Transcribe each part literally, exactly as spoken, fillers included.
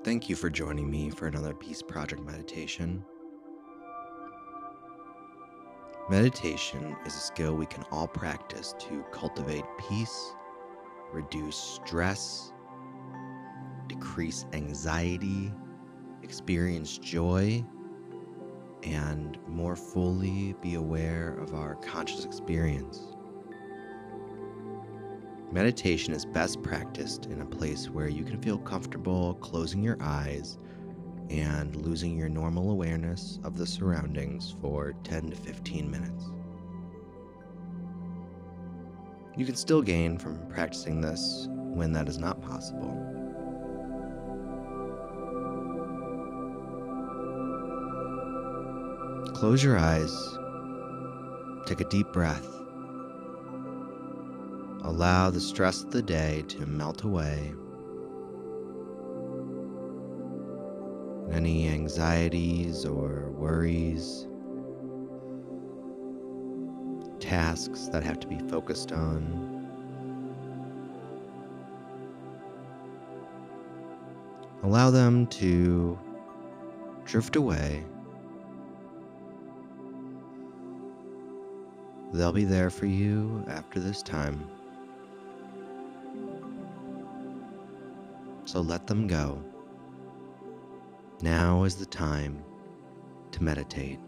Thank you for joining me for another Peace Project meditation. Meditation is a skill we can all practice to cultivate peace, reduce stress, decrease anxiety, experience joy, and more fully be aware of our conscious experience. Meditation is best practiced in a place where you can feel comfortable closing your eyes and losing your normal awareness of the surroundings for ten to fifteen minutes. You can still gain from practicing this when that is not possible. Close your eyes, take a deep breath. Allow the stress of the day to melt away. Any anxieties or worries, tasks that have to be focused on. Allow them to drift away. They'll be there for you after this time. So let them go. Now is the time to meditate.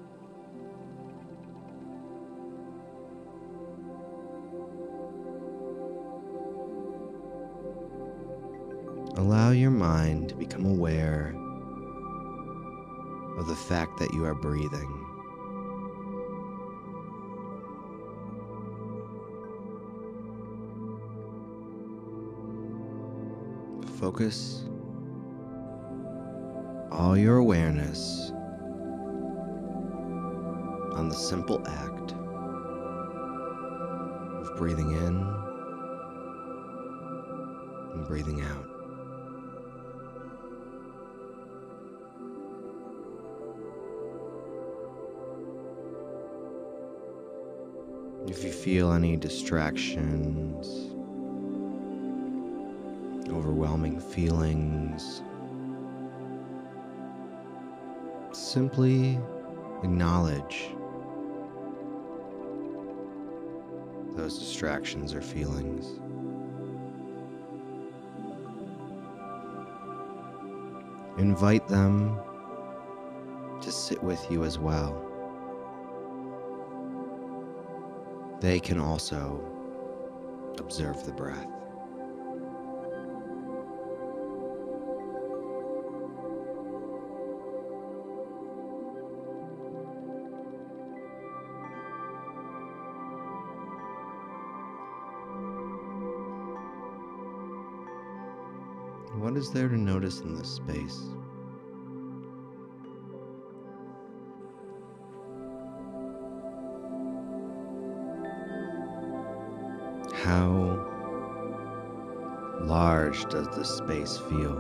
Allow your mind to become aware of the fact that you are breathing. Focus all your awareness on the simple act of breathing in and breathing out. If you feel any distractions, overwhelming feelings, simply acknowledge those distractions or feelings. Invite them to sit with you as well. They can also observe the breath. What is there to notice in this space? How large does this space feel?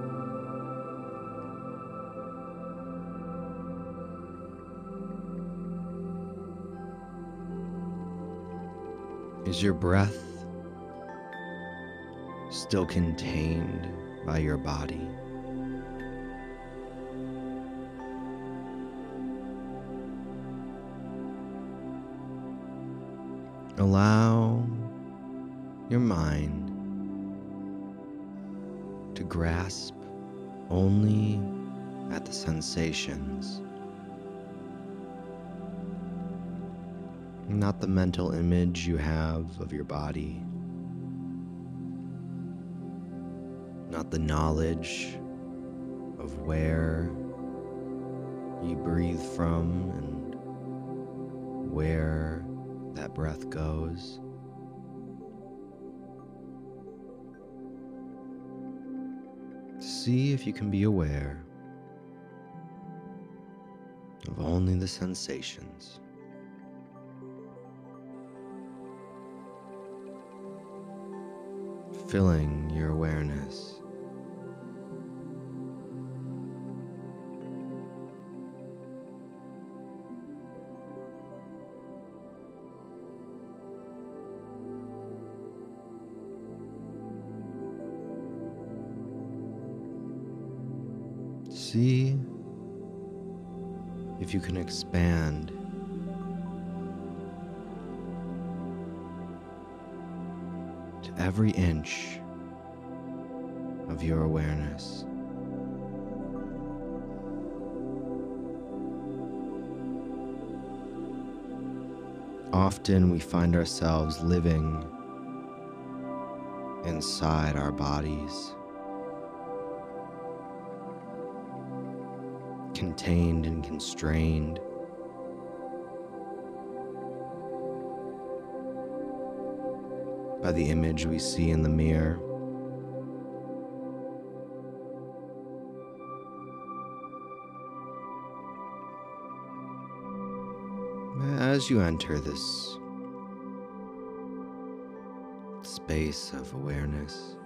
Is your breath still contained by your body? Allow your mind to grasp only at the sensations, not the mental image you have of your body, not the knowledge of where you breathe from and where that breath goes. See if you can be aware of only the sensations. Filling your awareness. See if you can expand to every inch of your awareness. Often we find ourselves living inside our bodies, contained and constrained by the image we see in the mirror. As you enter this space of awareness,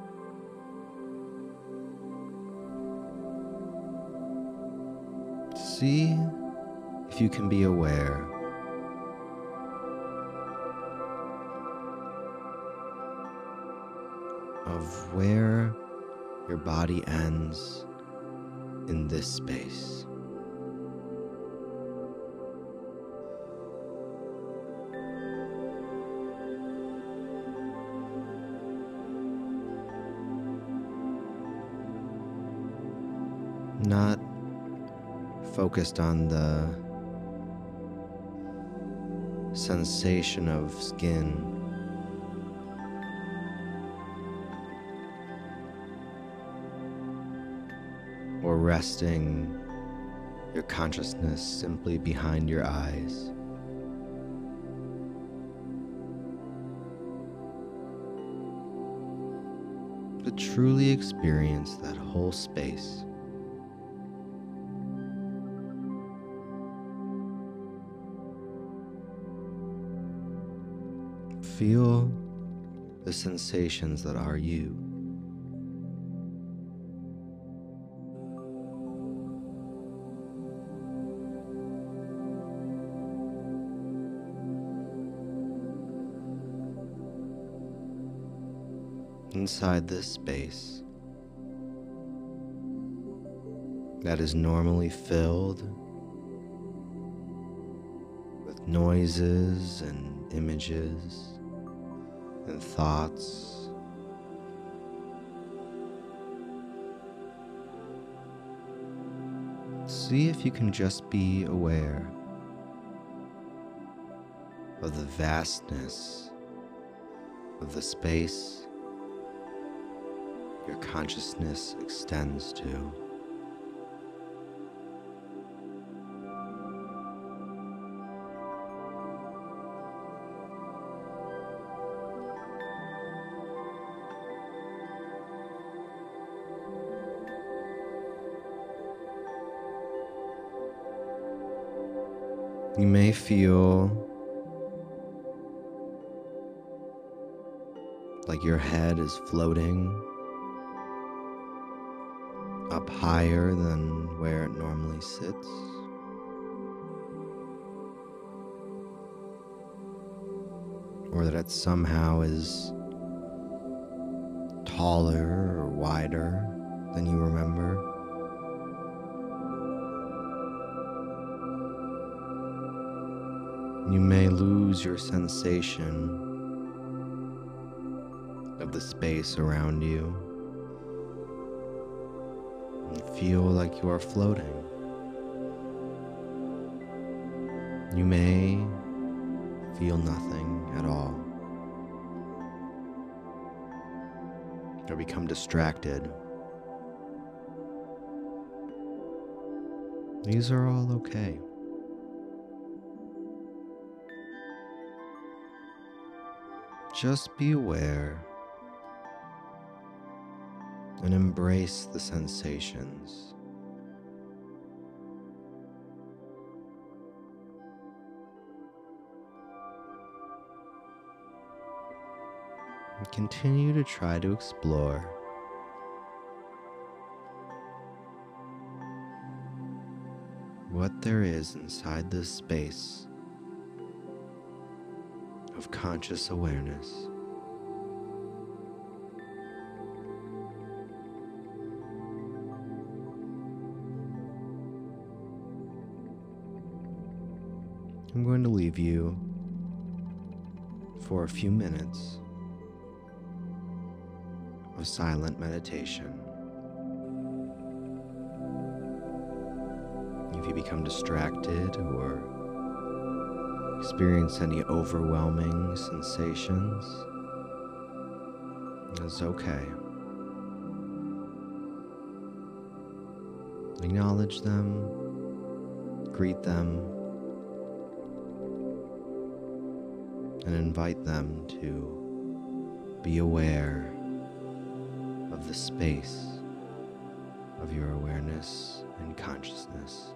see if you can be aware of where your body ends in this space. Not focused on the sensation of skin or resting your consciousness simply behind your eyes. But truly experience that whole space. Feel the sensations that are you. Inside this space that is normally filled with noises and images and thoughts, see if you can just be aware of the vastness of the space your consciousness extends to. You may feel like your head is floating up higher than where it normally sits. Or that it somehow is taller or wider than you remember. You may lose your sensation of the space around you and feel like you are floating. You may feel nothing at all, or become distracted. These are all okay. Just be aware and embrace the sensations. And continue to try to explore what there is inside this space of conscious awareness. I'm going to leave you for a few minutes of silent meditation. If you become distracted or experience any overwhelming sensations, it's okay. Acknowledge them, greet them, and invite them to be aware of the space of your awareness and consciousness.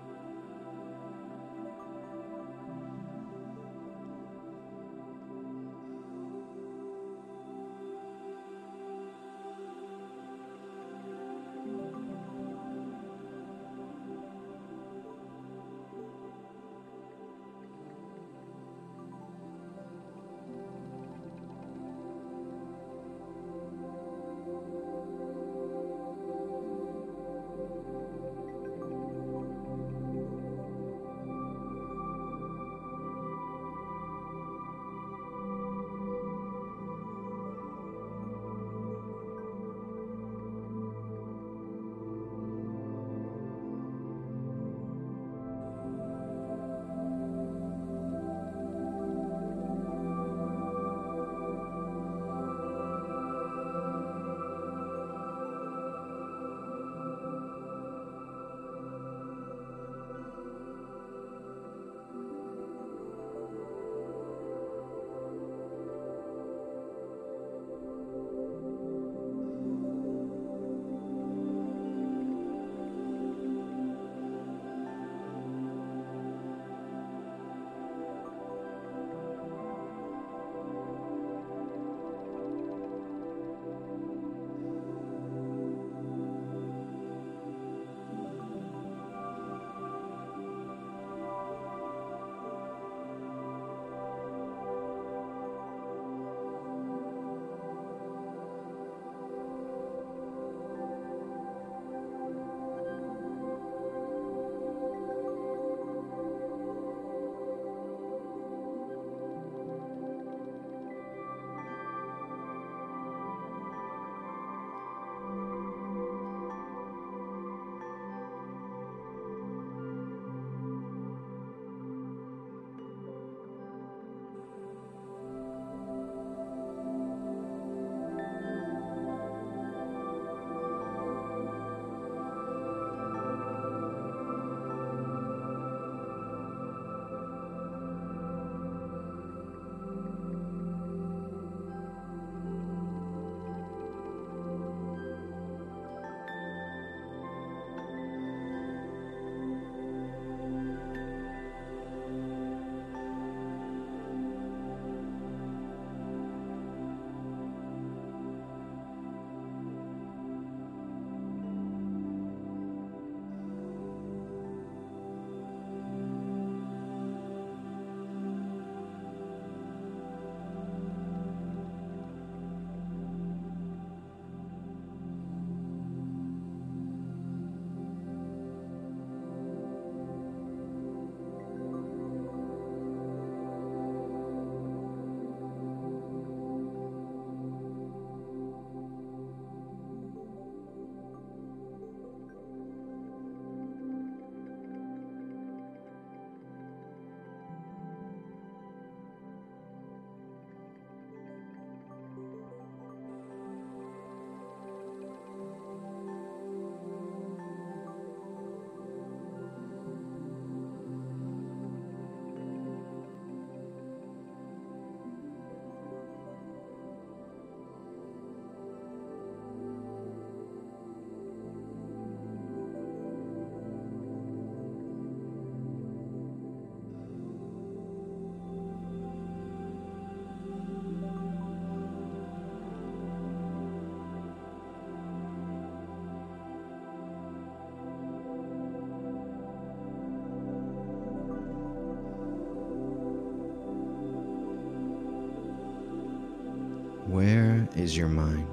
Where is your mind?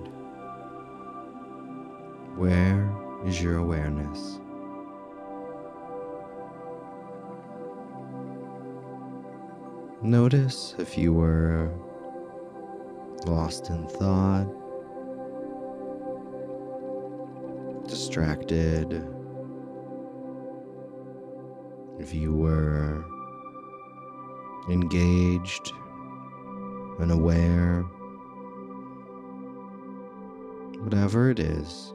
Where is your awareness? Notice if you were lost in thought, distracted, if you were engaged, unaware, whatever it is,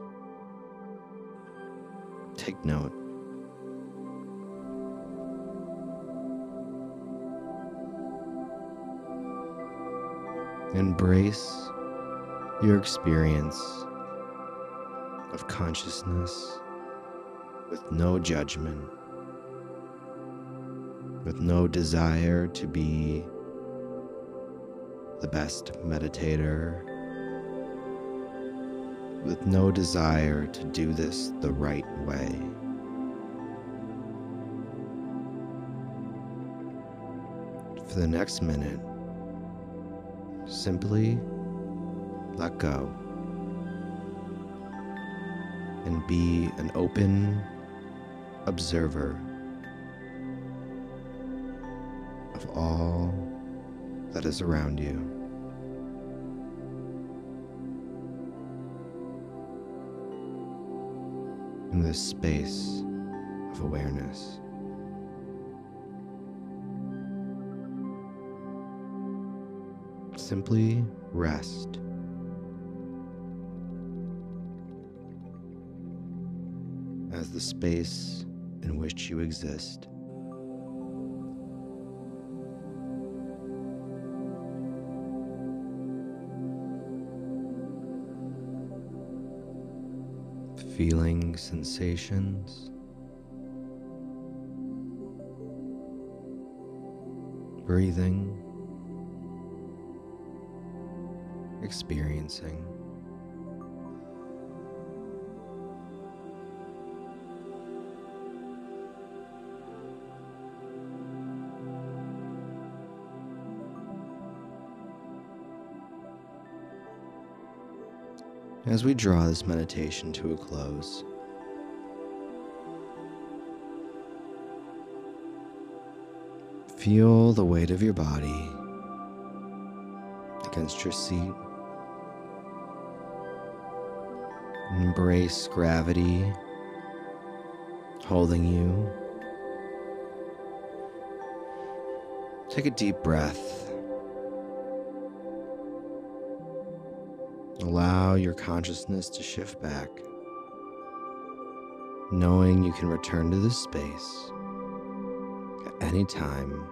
take note. Embrace your experience of consciousness with no judgment, with no desire to be the best meditator, with no desire to do this the right way. For the next minute, simply let go and be an open observer of all that is around you. In this space of awareness. Simply rest. As the space in which you exist. Feeling sensations, breathing, experiencing. As we draw this meditation to a close, feel the weight of your body against your seat. Embrace gravity holding you. Take a deep breath. Allow your consciousness to shift back, knowing you can return to this space at any time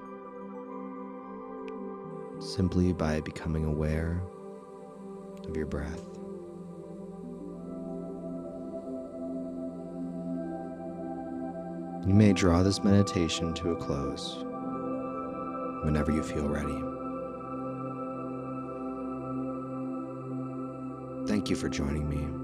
simply by becoming aware of your breath. You may draw this meditation to a close whenever you feel ready. Thank you for joining me.